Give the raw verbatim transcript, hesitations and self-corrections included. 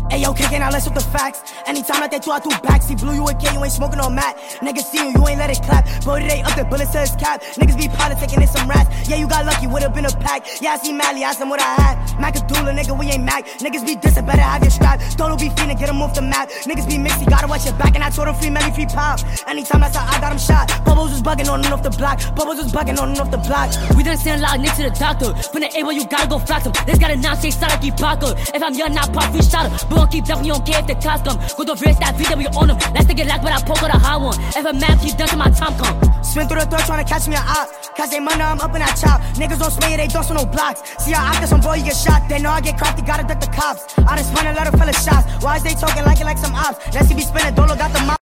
Ayo, kicking out less with the facts. Anytime that they two, I do backs. He blew you a K, you ain't smoking on mat. Niggas see you, you ain't let it clap. Bro, today up the bullets to his cap. Niggas be politicking in some rats. Yeah, you got lucky, would've been a pack. Yeah, I see Mally, ask him what I had. Macadoola, nigga, we ain't Mac. Niggas be dissing, better have your strap. Dolo be fiending, get him off the map. Niggas be mixy, gotta watch your back. And I told him free Melly, free pop. Anytime that's how I got him shot. Bubbles was bugging on and off the block. Bubbles was bugging on and off the block. We done send a lot of niggas to the doctor. From the A where you gotta go flax him. This got a nonsense style like he Parker. If I'm young, not pop, free shot him. But won't keep ducking, you don't care if the cops come. Go to race that V W on him. Let's take it like but I poke on a high one. If a map keep done to my time come. Spin through the throat trying to catch me a op. Cause they money, I'm up in that chop. Niggas don't spray it, they don't no blocks. See how I get some boy, you get shot. They know I get crafty, gotta duck the cops. I done spun a lot of fella shots. Why is they talking like it like some ops? Let's see be spinning, Dolo got the mop.